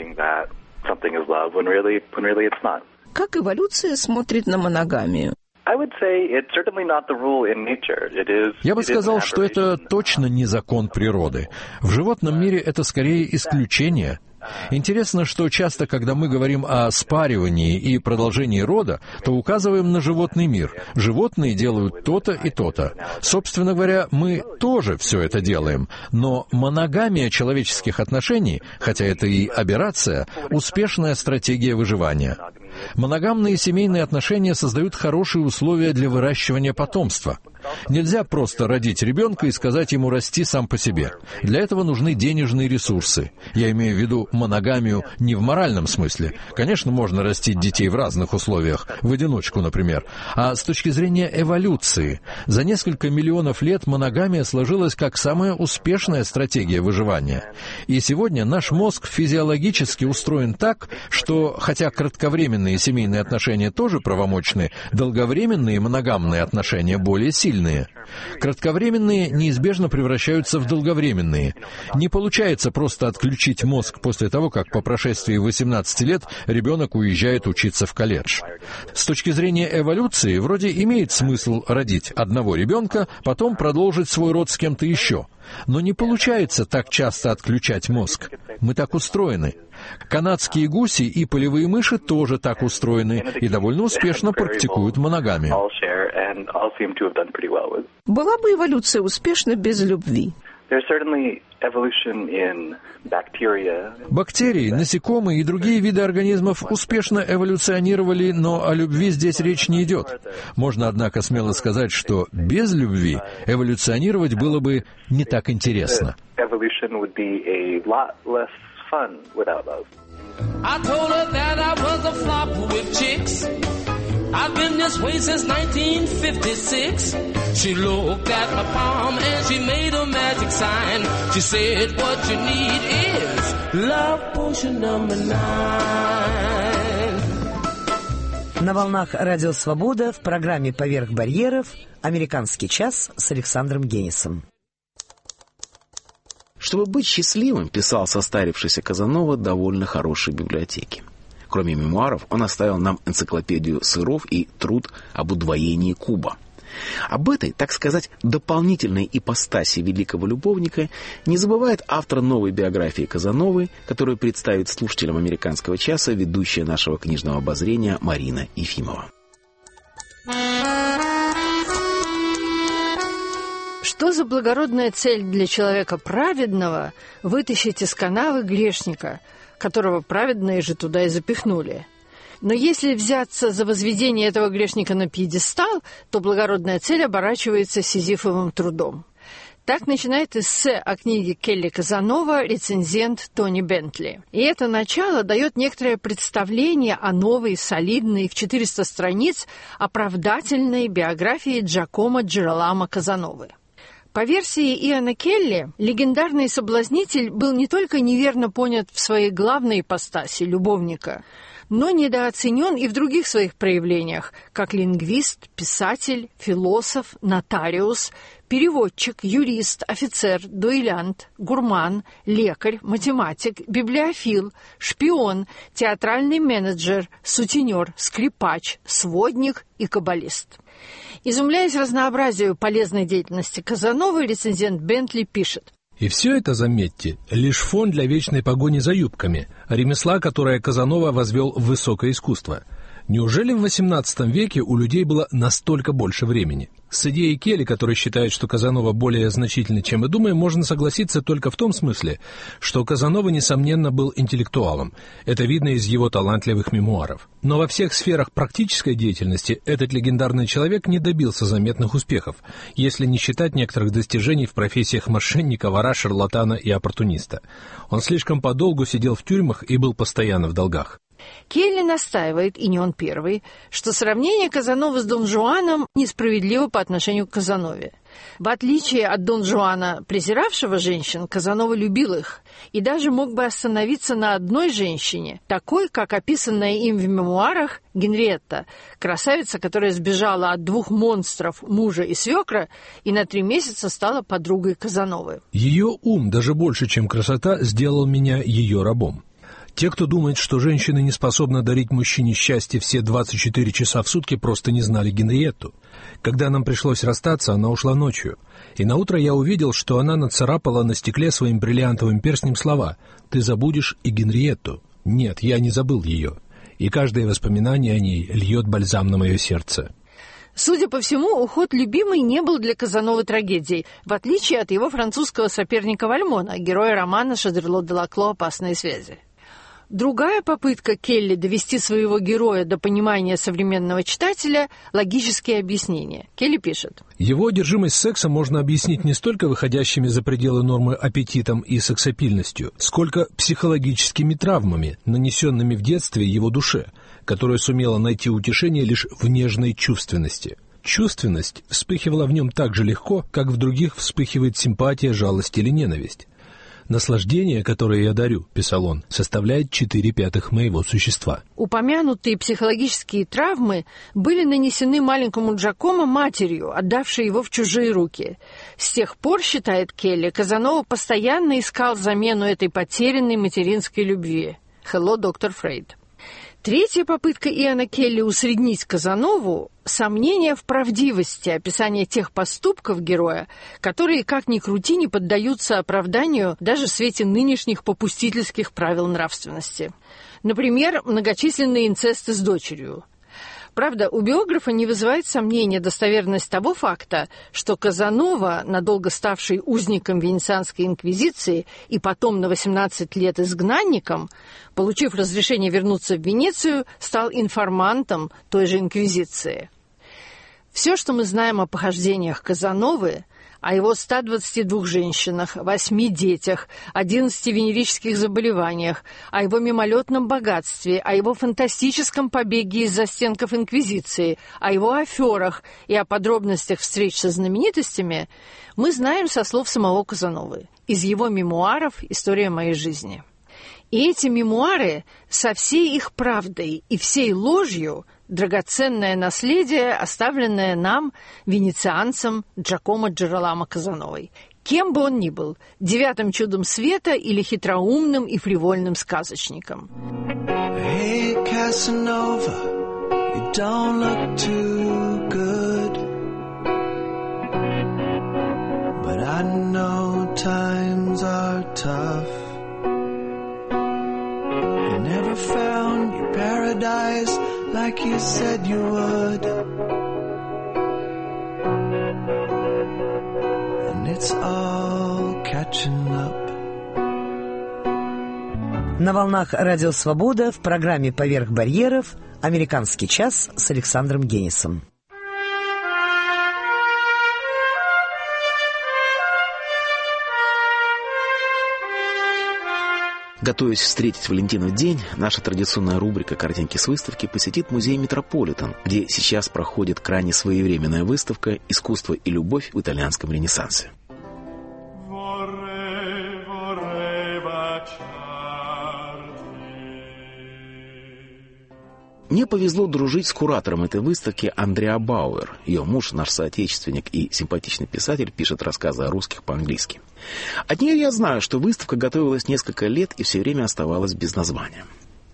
Как эволюция смотрит на моногамию? Я бы сказал, что это точно не закон природы. В животном мире это скорее исключение. Интересно, что часто, когда мы говорим о спаривании и продолжении рода, то указываем на животный мир. Животные делают то-то и то-то. Собственно говоря, мы тоже все это делаем. Но моногамия человеческих отношений, хотя это и аберрация, успешная стратегия выживания. Моногамные семейные отношения создают хорошие условия для выращивания потомства. Нельзя просто родить ребенка и сказать ему расти сам по себе. Для этого нужны денежные ресурсы. Я имею в виду моногамию не в моральном смысле. Конечно, можно растить детей в разных условиях, в одиночку, например. А с точки зрения эволюции, за несколько миллионов лет моногамия сложилась как самая успешная стратегия выживания. И сегодня наш мозг физиологически устроен так, что, хотя кратковременные семейные отношения тоже правомочны, долговременные моногамные отношения более сильные. Кратковременные неизбежно превращаются в долговременные. Не получается просто отключить мозг после того, как по прошествии 18 лет ребенок уезжает учиться в колледж. С точки зрения эволюции, вроде имеет смысл родить одного ребенка, потом продолжить свой род с кем-то еще. Но не получается так часто отключать мозг. Мы так устроены. Канадские гуси и полевые мыши тоже так устроены и довольно успешно практикуют моногамию. Была бы эволюция успешна без любви? Бактерии, насекомые и другие виды организмов успешно эволюционировали, но о любви здесь речь не идет. Можно, однако, смело сказать, что без любви эволюционировать было бы не так интересно. I told her that I was a flop with chicks. I've been this way since 1956. She looked at my palm and she made a magic sign. She said, what you need is love potion number 9. На волнах Радио Свобода в программе «Поверх барьеров» «Американский час» с Александром Генисом. Чтобы быть счастливым, писал состарившийся Казанова довольно хорошей библиотеки. Кроме мемуаров, он оставил нам энциклопедию сыров и труд об удвоении куба. Об этой, так сказать, дополнительной ипостаси великого любовника не забывает автор новой биографии Казановы, которую представит слушателям «Американского часа» ведущая нашего книжного обозрения Марина Ефимова. Что за благородная цель для человека праведного вытащить из канавы грешника, которого праведные же туда и запихнули? Но если взяться за возведение этого грешника на пьедестал, то благородная цель оборачивается сизифовым трудом. Так начинает эссе о книге Келли Казанова рецензент Тони Бентли. И это начало дает некоторое представление о новой, солидной, в 400 страниц, оправдательной биографии Джакомо Джероламо Казановы. По версии Иоанна Келли, легендарный соблазнитель был не только неверно понят в своей главной ипостаси – любовника, но недооценен и в других своих проявлениях, как лингвист, писатель, философ, нотариус, переводчик, юрист, офицер, дуэлянт, гурман, лекарь, математик, библиофил, шпион, театральный менеджер, сутенер, скрипач, сводник и каббалист. Изумляясь разнообразию полезной деятельности Казановы, рецензент Бентли пишет: И все это, заметьте, лишь фон для вечной погони за юбками, ремесла, которое Казанова возвел в высокое искусство. Неужели в XVIII веке у людей было настолько больше времени? С идеей Келли, который считает, что Казанова более значительный, чем мы думаем, можно согласиться только в том смысле, что Казанова, несомненно, был интеллектуалом. Это видно из его талантливых мемуаров. Но во всех сферах практической деятельности этот легендарный человек не добился заметных успехов, если не считать некоторых достижений в профессиях мошенника, вора, шарлатана и оппортуниста. Он слишком подолгу сидел в тюрьмах и был постоянно в долгах. Келли настаивает, и не он первый, что сравнение Казановы с Дон Жуаном несправедливо по отношению к Казанове. В отличие от Дон Жуана, презиравшего женщин, Казанова любил их и даже мог бы остановиться на одной женщине, такой, как описанная им в мемуарах Генриетта, красавица, которая сбежала от двух монстров, мужа и свекра, и на 3 месяца стала подругой Казановы. Ее ум, даже больше, чем красота, сделал меня ее рабом. Те, кто думает, что женщина не способна дарить мужчине счастье все 24 часа в сутки, просто не знали Генриетту. Когда нам пришлось расстаться, она ушла ночью. И наутро я увидел, что она нацарапала на стекле своим бриллиантовым перстнем слова «Ты забудешь и Генриетту». Нет, я не забыл ее. И каждое воспоминание о ней льет бальзам на мое сердце. Судя по всему, уход любимой не был для Казановы трагедией, в отличие от его французского соперника Вальмона, героя романа Шадерло де Лакло «Опасные связи». Другая попытка Келли довести своего героя до понимания современного читателя – логические объяснения. Келли пишет: Его одержимость сексом можно объяснить не столько выходящими за пределы нормы аппетитом и сексапильностью, сколько психологическими травмами, нанесенными в детстве его душе, которая сумела найти утешение лишь в нежной чувственности. Чувственность вспыхивала в нем так же легко, как в других вспыхивает симпатия, жалость или ненависть. «Наслаждение, которое я дарю, — писал он, — составляет 4/5 моего существа». Упомянутые психологические травмы были нанесены маленькому Джакомо матерью, отдавшей его в чужие руки. С тех пор, считает Келли, Казанова постоянно искал замену этой потерянной материнской любви. Hello, доктор Фрейд. Третья попытка Иоанна Келли усреднить Казанову – сомнение в правдивости описания тех поступков героя, которые, как ни крути, не поддаются оправданию даже в свете нынешних попустительских правил нравственности. Например, многочисленные инцесты с дочерью. Правда, у биографа не вызывает сомнения достоверность того факта, что Казанова, надолго ставший узником Венецианской инквизиции и потом на 18 лет изгнанником, получив разрешение вернуться в Венецию, стал информантом той же инквизиции. Все, что мы знаем о похождениях Казановы, о его 122 женщинах, 8 детях, 11 венерических заболеваниях, о его мимолетном богатстве, о его фантастическом побеге из застенков Инквизиции, о его аферах и о подробностях встреч со знаменитостями, мы знаем со слов самого Казановы, из его мемуаров «История моей жизни». И эти мемуары со всей их правдой и всей ложью – драгоценное наследие, оставленное нам, венецианцам, Джакомо Джероламо Казановой. Кем бы он ни был – 9-м чудом света или хитроумным и фривольным сказочником. Hey, Casanova, you don't look too good, but I know times are tough. You never found your paradise like you said you would, and it's all catching up. На волнах Радио Свобода в программе «Поверх барьеров» «Американский час» с Александром Генисом. Готовясь встретить Валентинов день, наша традиционная рубрика «Картинки с выставки» посетит музей «Метрополитен», где сейчас проходит крайне своевременная выставка «Искусство и любовь в итальянском ренессансе». Мне повезло дружить с куратором этой выставки Андреа Бауэр. Ее муж, наш соотечественник и симпатичный писатель, пишет рассказы о русских по-английски. От нее я знаю, что выставка готовилась несколько лет и все время оставалась без названия.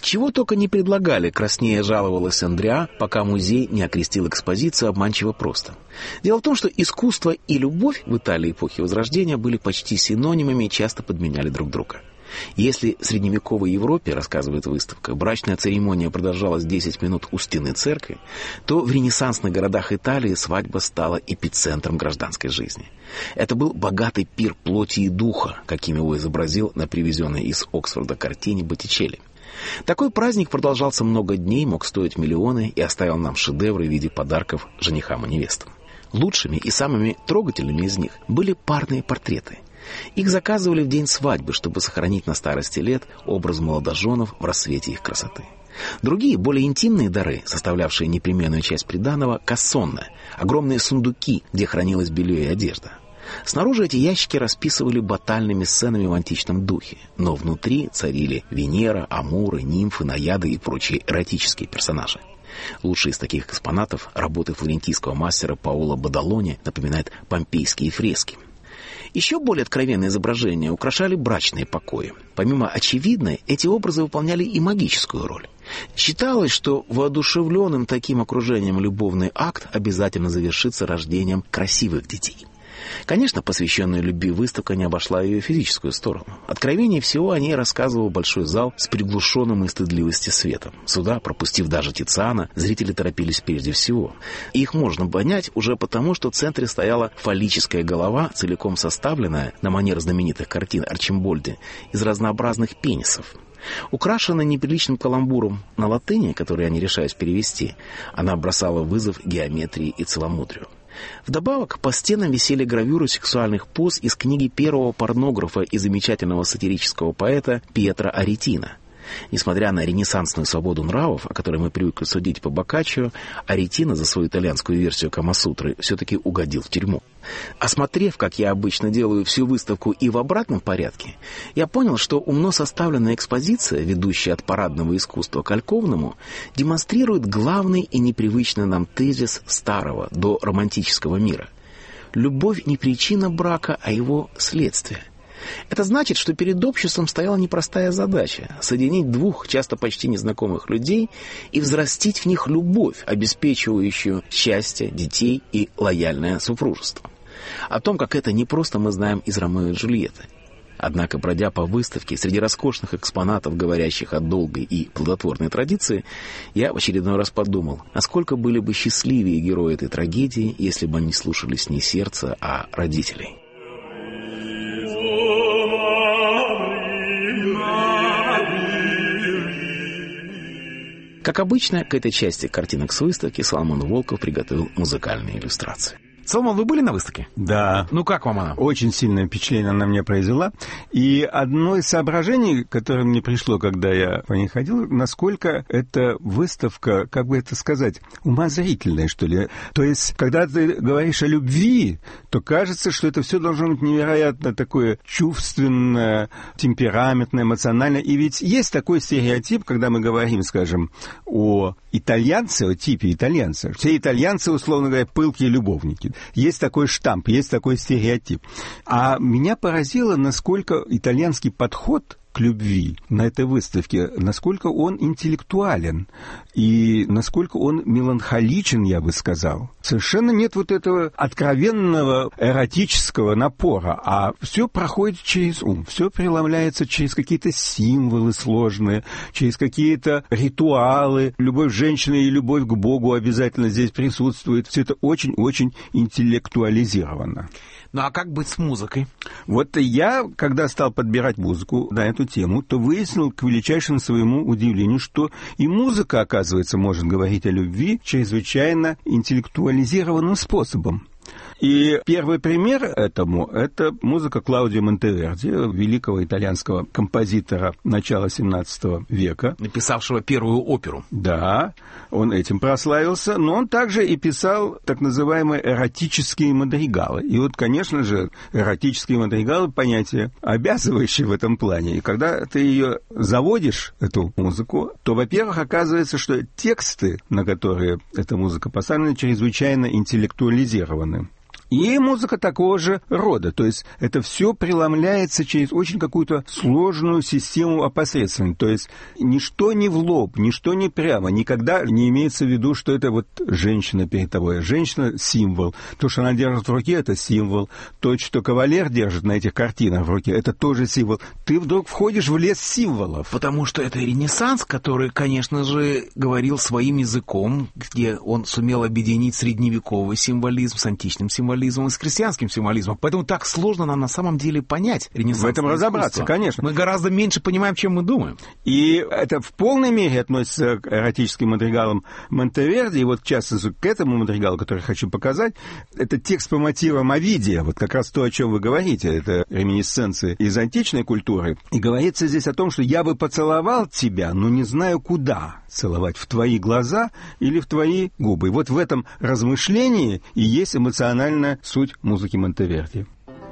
Чего только не предлагали, краснея жаловалась Андреа, пока музей не окрестил экспозицию обманчиво просто. Дело в том, что искусство и любовь в Италии эпохи Возрождения были почти синонимами и часто подменяли друг друга. Если в средневековой Европе, рассказывает выставка, брачная церемония продолжалась 10 минут у стены церкви, то в ренессансных городах Италии свадьба стала эпицентром гражданской жизни. Это был богатый пир плоти и духа, каким его изобразил на привезенной из Оксфорда картине Боттичелли. Такой праздник продолжался много дней, мог стоить миллионы и оставил нам шедевры в виде подарков женихам и невестам. Лучшими и самыми трогательными из них были парные портреты. Их заказывали в день свадьбы, чтобы сохранить на старости лет образ молодоженов в рассвете их красоты. Другие, более интимные дары, составлявшие непременную часть приданого, кассонне, огромные сундуки, где хранилось белье и одежда. Снаружи эти ящики расписывали батальными сценами в античном духе, но внутри царили Венера, Амуры, нимфы, наяды и прочие эротические персонажи. Лучший из таких экспонатов работы флорентийского мастера Паоло Бадалони напоминает помпейские фрески. Еще более откровенные изображения украшали брачные покои. Помимо очевидной, эти образы выполняли и магическую роль. Считалось, что воодушевленным таким окружением любовный акт обязательно завершится рождением красивых детей. Конечно, посвященная любви выставка не обошла ее физическую сторону. Откровеннее всего о ней рассказывал большой зал с приглушенным и стыдливости светом. Сюда, пропустив даже Тициана, зрители торопились прежде всего. И их можно понять уже потому, что в центре стояла фаллическая голова, целиком составленная, на манер знаменитых картин Арчимбольди, из разнообразных пенисов. Украшенная неприличным каламбуром на латыни, который я не решаюсь перевести, она бросала вызов геометрии и целомудрию. Вдобавок, по стенам висели гравюры сексуальных поз из книги первого порнографа и замечательного сатирического поэта Пьетро Аретино. Несмотря на ренессансную свободу нравов, о которой мы привыкли судить по Боккаччо, Аретино за свою итальянскую версию Камасутры все-таки угодил в тюрьму. Осмотрев, как я обычно делаю, всю выставку и в обратном порядке, я понял, что умно составленная экспозиция, ведущая от парадного искусства к альковному, демонстрирует главный и непривычный нам тезис старого до романтического мира. Любовь не причина брака, а его следствие. Это значит, что перед обществом стояла непростая задача – соединить двух, часто почти незнакомых людей и взрастить в них любовь, обеспечивающую счастье, детей и лояльное супружество. О том, как это непросто, мы знаем из «Ромео и Джульетты». Однако, бродя по выставке, среди роскошных экспонатов, говорящих о долгой и плодотворной традиции, я в очередной раз подумал, насколько были бы счастливее герои этой трагедии, если бы они слушались не сердца, а родителей. Как обычно, к этой части картинок с выставки Соломон Волков приготовил музыкальные иллюстрации. Соломон, вы были на выставке? Да. Ну, как вам она? Очень сильное впечатление она мне произвела. И одно из соображений, которое мне пришло, когда я по ней ходил, насколько эта выставка, как бы это сказать, умозрительная, что ли. То есть, когда ты говоришь о любви, то кажется, что это все должно быть невероятно такое чувственное, темпераментное, эмоциональное. И ведь есть такой стереотип, когда мы говорим, скажем, о итальянце, о типе итальянца. Все итальянцы, условно говоря, пылкие любовники. Есть такой штамп, есть такой стереотип. А меня поразило, насколько итальянский подход к любви на этой выставке, насколько он интеллектуален и насколько он меланхоличен, я бы сказал. Совершенно нет вот этого откровенного эротического напора, а все проходит через ум, все преломляется через какие-то символы сложные, через какие-то ритуалы. Любовь женщины и любовь к Богу обязательно здесь присутствует. Все это очень-очень интеллектуализировано. Ну, а как быть с музыкой? Вот я, когда стал подбирать музыку на эту тему, то выяснил к величайшему своему удивлению, что и музыка, оказывается, может говорить о любви чрезвычайно интеллектуализированным способом. И первый пример этому – это музыка Клаудио Монтеверди, великого итальянского композитора начала XVII века. Написавшего первую оперу. Да, он этим прославился, но он также и писал так называемые эротические мадригалы. И вот, конечно же, эротические мадригалы – понятие обязывающее в этом плане. И когда ты ее заводишь, эту музыку, то, во-первых, оказывается, что тексты, на которые эта музыка поставлена, чрезвычайно интеллектуализированы. И музыка такого же рода. То есть это все преломляется через очень какую-то сложную систему опосредований. То есть ничто не в лоб, ничто не прямо. Никогда не имеется в виду, что это вот женщина перед тобой. Женщина — символ. То, что она держит в руке, это символ. То, что кавалер держит на этих картинах в руке, это тоже символ. Ты вдруг входишь в лес символов. Потому что это Ренессанс, который, конечно же, говорил своим языком, где он сумел объединить средневековый символизм с античным символизмом и с крестьянским символизмом. Поэтому так сложно нам на самом деле понять Ренессанс. В этом разобраться, конечно. Мы гораздо меньше понимаем, чем мы думаем. И это в полной мере относится к эротическим мадригалам Монтеверди. И вот, в частности, к этому мадригалу, который я хочу показать, это текст по мотивам Овидия. Вот как раз то, о чем вы говорите. Это реминисценции из античной культуры. И говорится здесь о том, что я бы поцеловал тебя, но не знаю, куда целовать, в твои глаза или в твои губы. И вот в этом размышлении и есть эмоциональная суть музыки Монтеверди.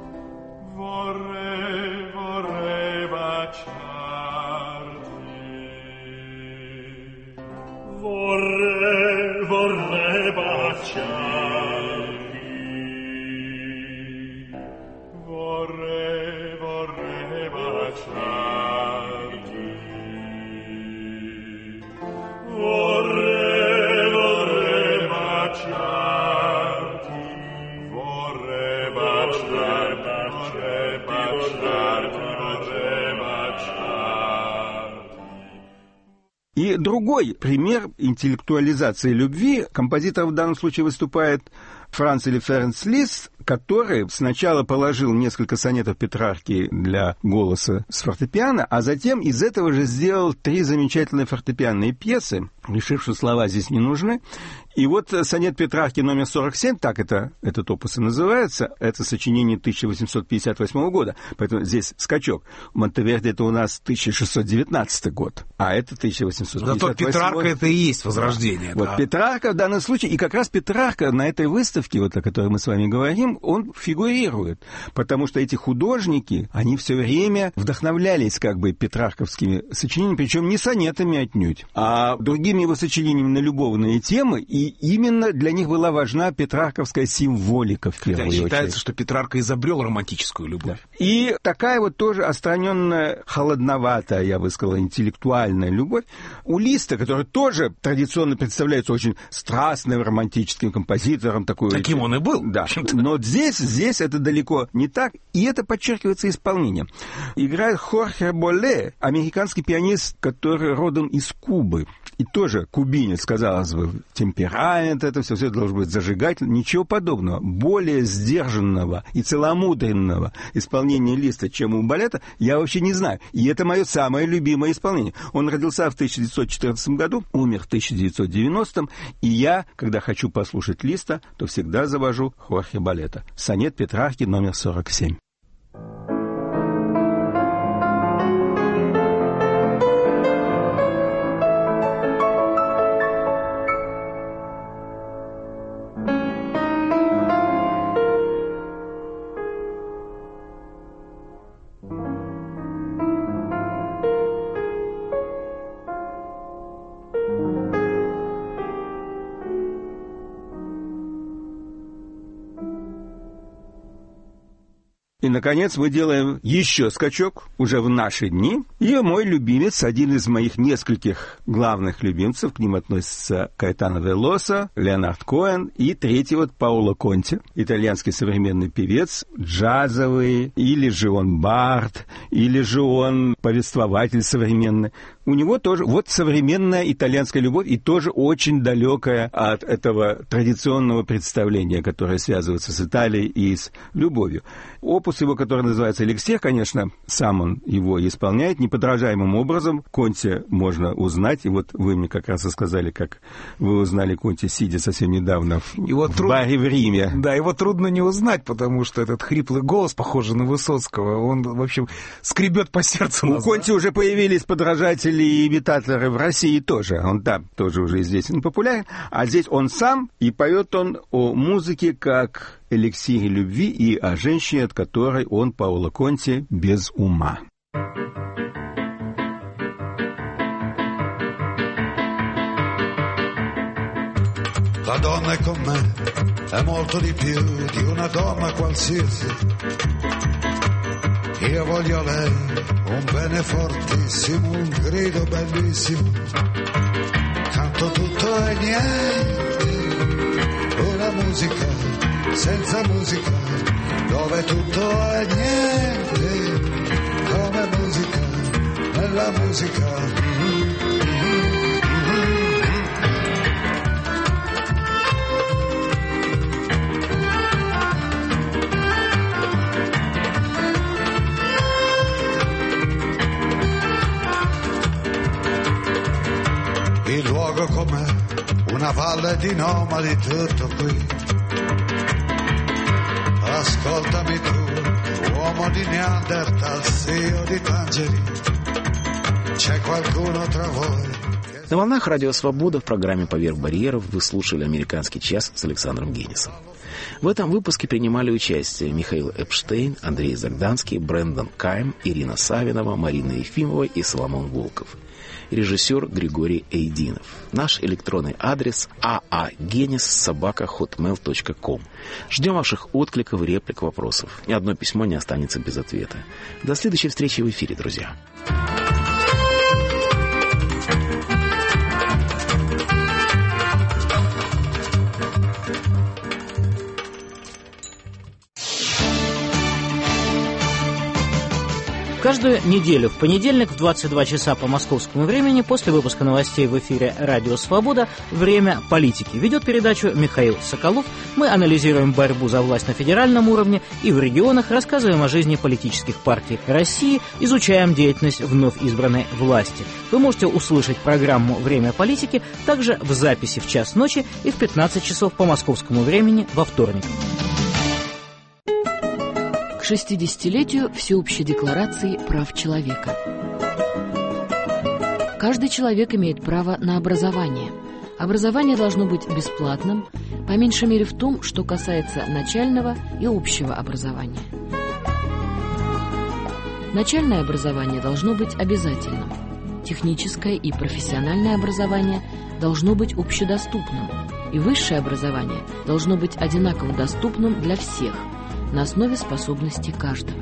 И другой пример интеллектуализации любви, композитор в данном случае выступает Франц или Ференц Лист, который сначала положил несколько сонетов Петрарки для голоса с фортепиано, а затем из этого же сделал 3 замечательные фортепианные пьесы, решив, что слова здесь не нужны. И вот сонет Петрарки номер 47, так этот опус и называется, это сочинение 1858 года, поэтому здесь скачок. Монтеверди это у нас 1619 год, а это 1858. Зато Петрарка это и есть возрождение. Вот да. Петрарка в данном случае, и как раз Петрарка на этой выставке, вот о которой мы с вами говорим, он фигурирует, потому что эти художники, они все время вдохновлялись как бы петрарковскими сочинениями, причем не сонетами отнюдь, а другими его сочинениями на любовные темы, и именно для них была важна петрарковская символика в первую очередь. Считается, что Петрарка изобрел романтическую любовь. Да. И такая вот тоже отстраненная, холодноватая, я бы сказал, интеллектуальная любовь у Листа, который тоже традиционно представляется очень страстным романтическим композитором. Таким он и был. Да. Но здесь это далеко не так, и это подчеркивается исполнением. Играет Хорхе Боле, американский пианист, который родом из Кубы. И тоже кубинец, казалось бы, темперамент, это все должно быть зажигательно. Ничего подобного. Более сдержанного и целомудренного исполнения Листа, чем у Болета, я вообще не знаю. И это мое самое любимое исполнение. Он родился в 1914 году, умер в 1990, и я, когда хочу послушать Листа, то всегда завожу Хорхе Болета. Сонет Петрарки номер 47. И, наконец, мы делаем еще скачок уже в наши дни. И мой любимец, один из моих нескольких главных любимцев, к ним относятся Каэтано Велоса, Леонард Коэн и третий вот Паоло Конти, итальянский современный певец, джазовый, или же он бард, или же он повествователь современный. У него тоже вот современная итальянская любовь, и тоже очень далекая от этого традиционного представления, которое связывается с Италией и с любовью. Опус его, который называется «Эликсир», конечно, сам он его исполняет неподражаемым образом. Конти можно узнать, и вот вы мне как раз и сказали, как вы узнали Конти, сидя совсем недавно в баре в Риме. Да, его трудно не узнать, потому что этот хриплый голос, похожий на Высоцкого, он, в общем, скребет по сердцу. У Конти уже появились подражатели и имитаторы в России тоже. Он там тоже уже известен и популярен. А здесь он сам, и поет он о музыке как эликсире любви и о женщине, от которой он, Паоло Конти, без ума. La donna è con me, è molto di più di una donna qualsiasi. Io voglio lei, un bene fortissimo, un grido bellissimo. Canto tutto e niente, una musica senza musica, dove tutto è niente, come musica, nella musica. Il luogo com'è, una valle di nomadi, tutto qui. Ascoltami tu, uomo di Neanderthal, io di Tangeri. C'è qualcuno tra voi. На волнах Радио Свобода в программе «Поверх барьеров» вы слушали «Американский час» с Александром Генисом. В этом выпуске принимали участие Михаил Эпштейн, Андрей Загданский, Брэндон Кайм, Ирина Савинова, Марина Ефимова и Соломон Волков. Режиссер Григорий Эйдинов. Наш электронный адрес aagenis@hotmail.com. Ждем ваших откликов, реплик, вопросов. Ни одно письмо не останется без ответа. До следующей встречи в эфире, друзья. Каждую неделю в понедельник в 22 часа по московскому времени после выпуска новостей в эфире «Радио Свобода» «Время политики». Ведет передачу Михаил Соколов. Мы анализируем борьбу за власть на федеральном уровне и в регионах, рассказываем о жизни политических партий России, изучаем деятельность вновь избранной власти. Вы можете услышать программу «Время политики» также в записи в час ночи и в 15 часов по московскому времени во вторник. К 60-летию Всеобщей декларации прав человека. Каждый человек имеет право на образование. Образование должно быть бесплатным, по меньшей мере в том, что касается начального и общего образования. Начальное образование должно быть обязательным. Техническое и профессиональное образование должно быть общедоступным. И высшее образование должно быть одинаково доступным для всех, на основе способностей каждого.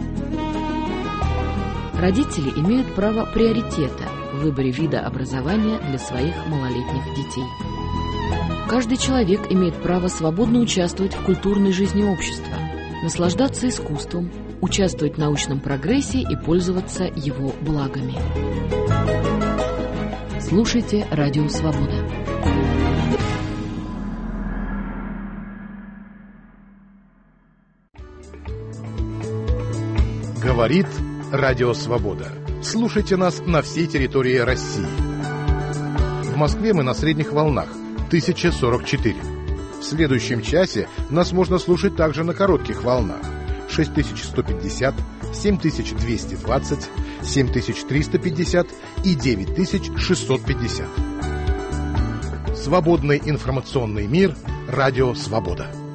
Родители имеют право приоритета в выборе вида образования для своих малолетних детей. Каждый человек имеет право свободно участвовать в культурной жизни общества, наслаждаться искусством, участвовать в научном прогрессе и пользоваться его благами. Слушайте «Радио Свобода». Говорит Радио Свобода. Слушайте нас на всей территории России. В Москве мы на средних волнах 1044. В следующем часе нас можно слушать также на коротких волнах 6150, 7220, 7350 и 9650. Свободный информационный мир. Радио Свобода.